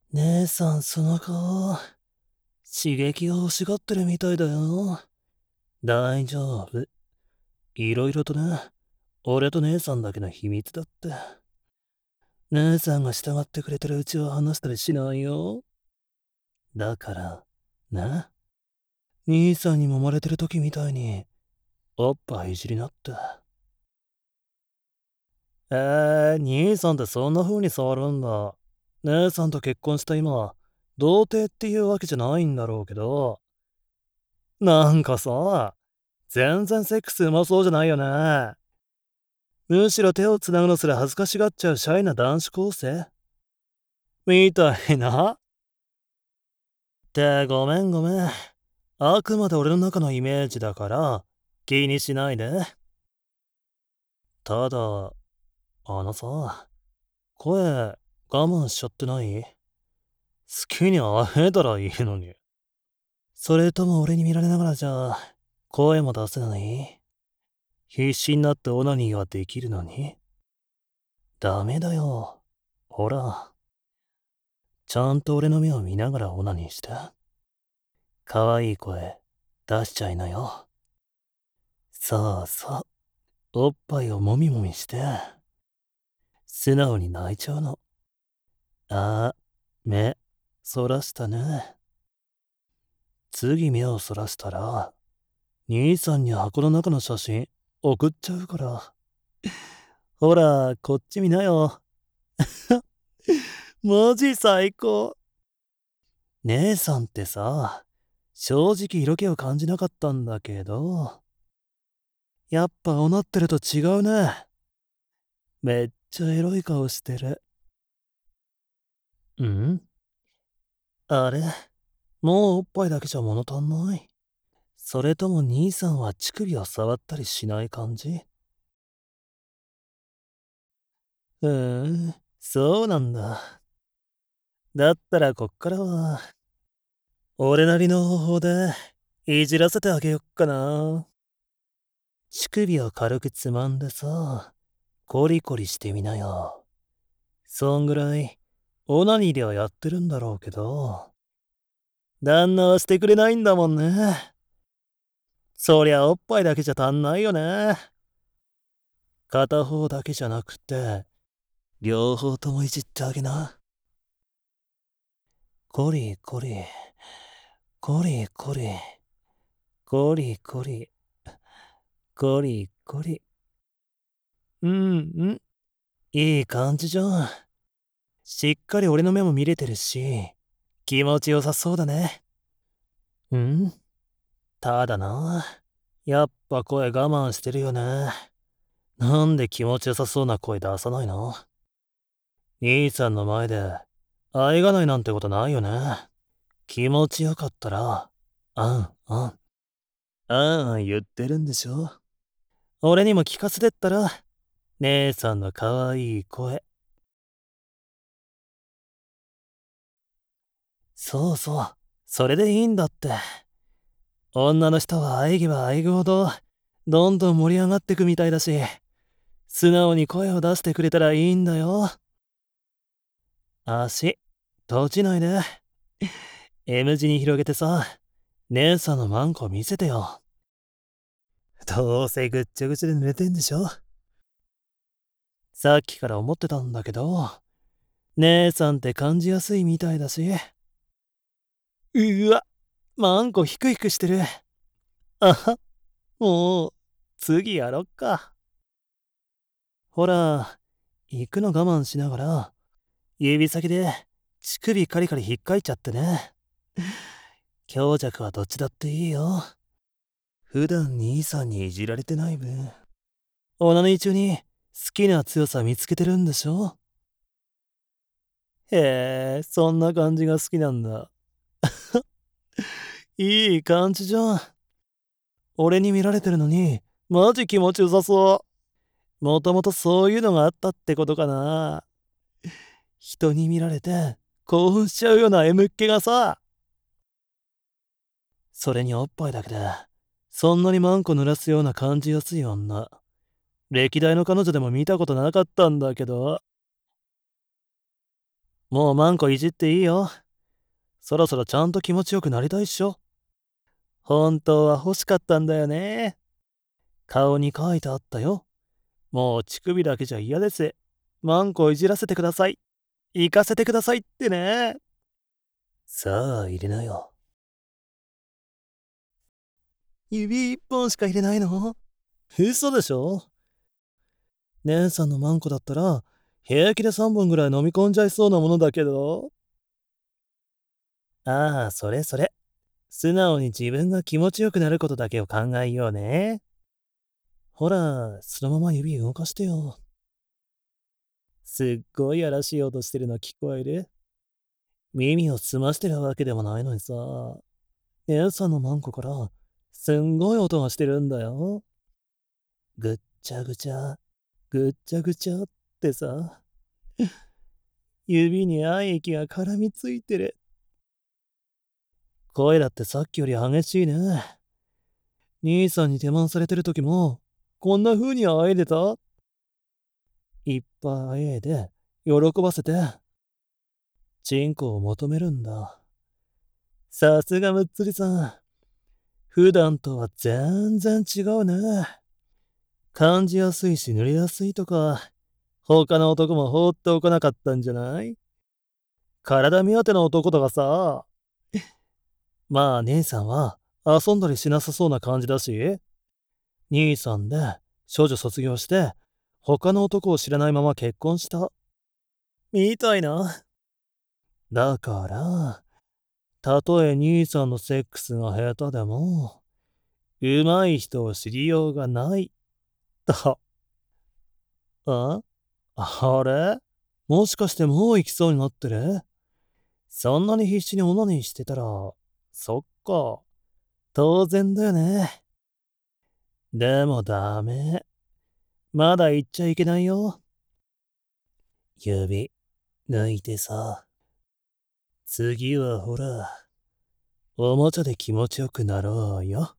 姉さんその顔、刺激が欲しがってるみたいだよ。大丈夫。いろいろとね、俺と姉さんだけの秘密だって。姉さんが従ってくれてるうちは話したりしないよ。だから、ね。兄さんに揉まれてる時みたいに、おっぱいいじりなって。兄さんってそんな風に触るんだ。姉さんと結婚した今、童貞っていうわけじゃないんだろうけど、なんかさ、全然セックスうまそうじゃないよね。むしろ手を繋ぐのすら恥ずかしがっちゃうシャイな男子高生みたいな。ってごめんごめん。あくまで俺の中のイメージだから、気にしないで。ただ、あのさ、声我慢しちゃってない？好きに会えたらいいのに。それとも俺に見られながらじゃ、声も出せない？必死になってオナニーはできるのに。ダメだよ。ほら、ちゃんと俺の目を見ながらオナニーして。可愛い声出しちゃいなよ。そうそう。おっぱいをもみもみして、素直に泣いちゃうの。目、そらしたね。次目をそらしたら、兄さんに箱の中の写真送っちゃうから。ほら、こっち見なよ。マジ最高。姉さんってさ、正直色気を感じなかったんだけど、やっぱおなってると違うね。めっちゃエロい顔してる。ん？あれ？もうおっぱいだけじゃ物足んない？それとも兄さんは乳首を触ったりしない感じ？そうなんだ。だったらこっからは、俺なりの方法で、いじらせてあげよっかな。乳首を軽くつまんでさ、コリコリしてみなよ。そんぐらい、オナニーではやってるんだろうけど、旦那はしてくれないんだもんね。そりゃおっぱいだけじゃ足んないよね。片方だけじゃなくて、両方ともいじってあげな。コリコリ、コリコリ、コリコリ、コリコリ。いい感じじゃん。しっかり俺の目も見れてるし、気持ちよさそうだね。んただな、やっぱ声我慢してるよね。なんで気持ちよさそうな声出さないの？兄さんの前で、愛がないなんてことないよね。気持ちよかったら、言ってるんでしょ？俺にも聞かせてったら、姉さんの可愛い声。そうそう、それでいいんだって。女の人は愛げば愛ぐほど、どんどん盛り上がってくみたいだし、素直に声を出してくれたらいいんだよ。足、閉じないで。M 字に広げてさ、姉さんのマンコ見せてよ。どうせぐっちゃぐちゃで濡れてんでしょ？さっきから思ってたんだけど、姉さんって感じやすいみたいだし。うわ、マンコヒクヒクしてる。あは、もう、次やろっか。ほら、行くの我慢しながら、指先で乳首カリカリ引っかいちゃってね。強弱はどっちだっていいよ。普段兄さんにいじられてない分、オナニー中に好きな強さ見つけてるんでしょ？へえ、そんな感じが好きなんだ。いい感じじゃん。俺に見られてるのに、マジ気持ちよさそう。もともとそういうのがあったってことかな。人に見られて興奮しちゃうような M っ気がさ。それにおっぱいだけで、そんなにマンコ濡らすような感じやすい女。歴代の彼女でも見たことなかったんだけど。 もうマンコいじっていいよ。そろそろちゃんと気持ちよくなりたいっしょ。本当は欲しかったんだよね。顔に書いてあったよ。もう乳首だけじゃ嫌です。マンコいじらせてください。行かせてくださいってね。さあ入れなよ。指一本しか入れないの？嘘でしょ？姉さんのマンコだったら平気で3本ぐらい飲み込んじゃいそうなものだけど。ああ、それそれ。素直に自分が気持ちよくなることだけを考えようね。ほら、そのまま指動かしてよ。すっごいやらしい音してるの聞こえる？耳を澄ましてるわけでもないのにさ。姉さんのマンコからすんごい音がしてるんだよ。ぐっちゃぐちゃ、ぐっちゃぐちゃってさ。指に愛液が絡みついてる。声だってさっきより激しいね。兄さんに手満されてる時も、こんな風にあえいでた？いっぱいあえいで、喜ばせて、チンコを求めるんだ。さすがむっつりさん。普段とは全然違うね。感じやすいし濡れやすいとか、他の男も放っておかなかったんじゃない？体目当ての男とかさ。まあ姉さんは遊んだりしなさそうな感じだし、兄さんで少女卒業して、他の男を知らないまま結婚した。みたいな。だから、たとえ兄さんのセックスが下手でも、上手い人を知りようがない。と。ああれ、もしかしてもう行きそうになってる？そんなに必死にオナニーしてたら、そっか。当然だよね。でもダメ。まだ行っちゃいけないよ。指、抜いてさ。次はほら、おもちゃで気持ちよくなろうよ。